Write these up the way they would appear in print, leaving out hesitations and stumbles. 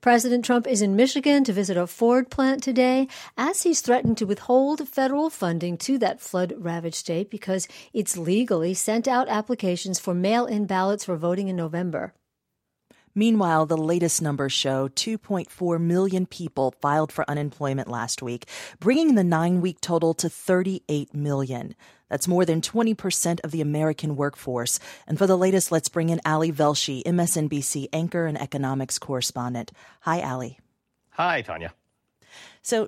President Trump is in Michigan to visit a Ford plant today as he's threatened to withhold federal funding to that flood-ravaged state because it's legally sent out applications for mail-in ballots for voting in November. Meanwhile, the latest numbers show 2.4 million people filed for unemployment last week, bringing the 9-week total to 38 million. That's more than 20% of the American workforce. And for the latest, let's bring in Ali Velshi, MSNBC anchor and economics correspondent. Hi, Ali. Hi, Tanya. So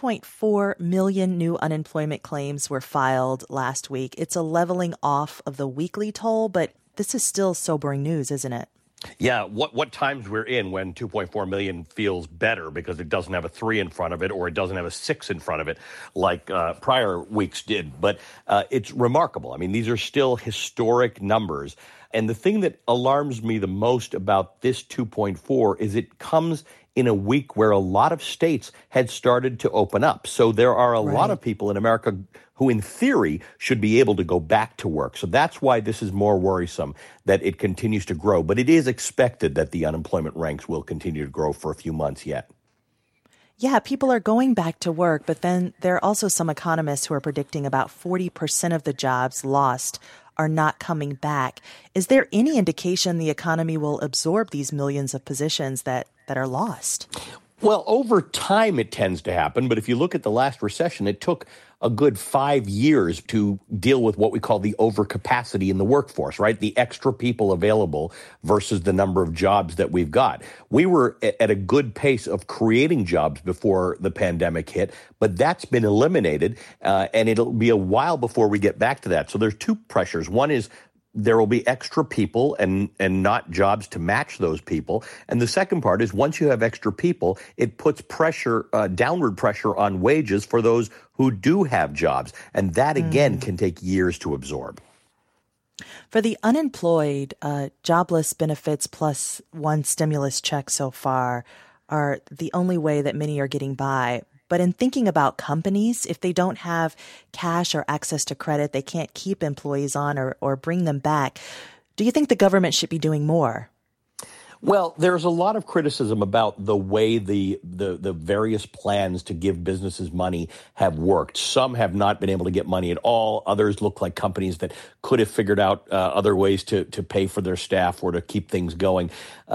2.4 million new unemployment claims were filed last week. It's a leveling off of the weekly toll, but this is still sobering news, isn't it? Yeah, what times we're in when 2.4 million feels better because it doesn't have a 3 in front of it or it doesn't have a 6 in front of it like prior weeks did. But it's remarkable. I mean, these are still historic numbers. And the thing that alarms me the most about this 2.4 is it comes in a week where a lot of states had started to open up. So there are a lot of people in America who, in theory, should be able to go back to work. So that's why this is more worrisome, that it continues to grow. But it is expected that the unemployment ranks will continue to grow for a few months yet. Yeah, people are going back to work, but then there are also some economists who are predicting about 40% of the jobs lost are not coming back. Is there any indication the economy will absorb these millions of positions that are lost? Well, over time it tends to happen, but if you look at the last recession, it took a good 5 years to deal with what we call the overcapacity in the workforce, right? The extra people available versus the number of jobs that we've got. We were at a good pace of creating jobs before the pandemic hit, but that's been eliminated, and it'll be a while before we get back to that. So there's two pressures. One is there will be extra people and not jobs to match those people. And the second part is once you have extra people, it puts pressure, downward pressure on wages for those who do have jobs. And that, again, can take years to absorb. For the unemployed, jobless benefits plus one stimulus check so far are the only way that many are getting by. But in thinking about companies, if they don't have cash or access to credit, they can't keep employees on or bring them back. Do you think the government should be doing more? Well, there's a lot of criticism about the way the various plans to give businesses money have worked. Some have not been able to get money at all. Others look like companies that could have figured out other ways to pay for their staff or to keep things going.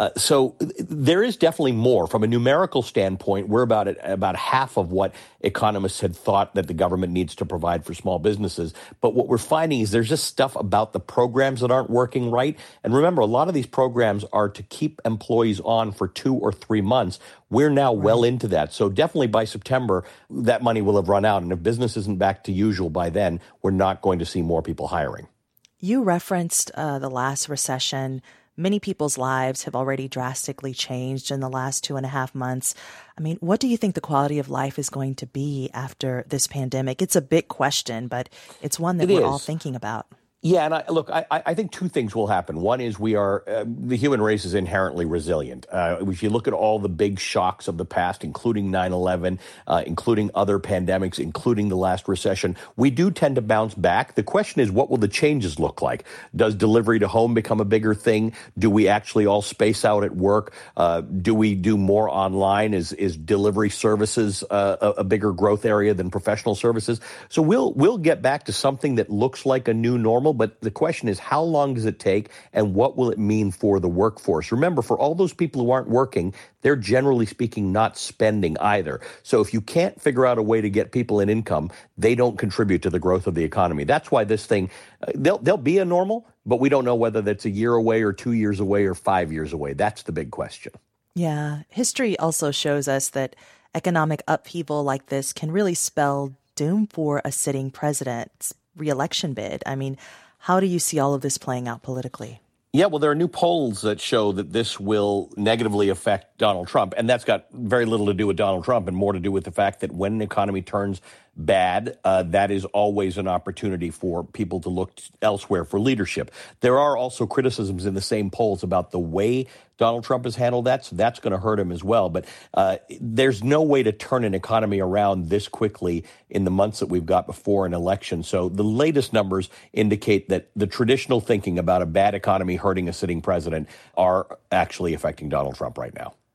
So there is definitely more. From a numerical standpoint, we're about half of what economists had thought that the government needs to provide for small businesses. But what we're finding is there's just stuff about the programs that aren't working right. And remember, a lot of these programs are to keep employees on for 2 or 3 months. We're now well into that. So definitely by September, that money will have run out. And if business isn't back to usual by then, we're not going to see more people hiring. You referenced the last recession. Many people's lives have already drastically changed in the last 2.5 months. I mean, what do you think the quality of life is going to be after this pandemic? It's a big question, but it's one that we're all thinking about. Yeah, and I think two things will happen. One is the human race is inherently resilient. If you look at all the big shocks of the past, including 9/11, including other pandemics, including the last recession, we do tend to bounce back. The question is, what will the changes look like? Does delivery to home become a bigger thing? Do we actually all space out at work? Do we do more online? Is delivery services a bigger growth area than professional services? So we'll get back to something that looks like a new normal. But the question is, how long does it take and what will it mean for the workforce? Remember, for all those people who aren't working, they're generally speaking not spending either. So if you can't figure out a way to get people an income, they don't contribute to the growth of the economy. That's why this thing, there'll be a normal, but we don't know whether that's a year away or 2 years away or 5 years away. That's the big question. Yeah. History also shows us that economic upheaval like this can really spell doom for a sitting president's re-election bid. I mean, how do you see all of this playing out politically? Yeah, well, there are new polls that show that this will negatively affect Donald Trump. And that's got very little to do with Donald Trump and more to do with the fact that when an economy turns bad, that is always an opportunity for people to look elsewhere for leadership. There are also criticisms in the same polls about the way Donald Trump has handled that, so that's going to hurt him as well. But there's no way to turn an economy around this quickly in the months that we've got before an election. So the latest numbers indicate that the traditional thinking about a bad economy hurting a sitting president are actually affecting Donald Trump right now.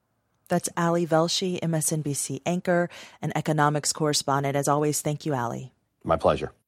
That's Ali Velshi, MSNBC anchor and economics correspondent. As always, thank you, Ali. My pleasure.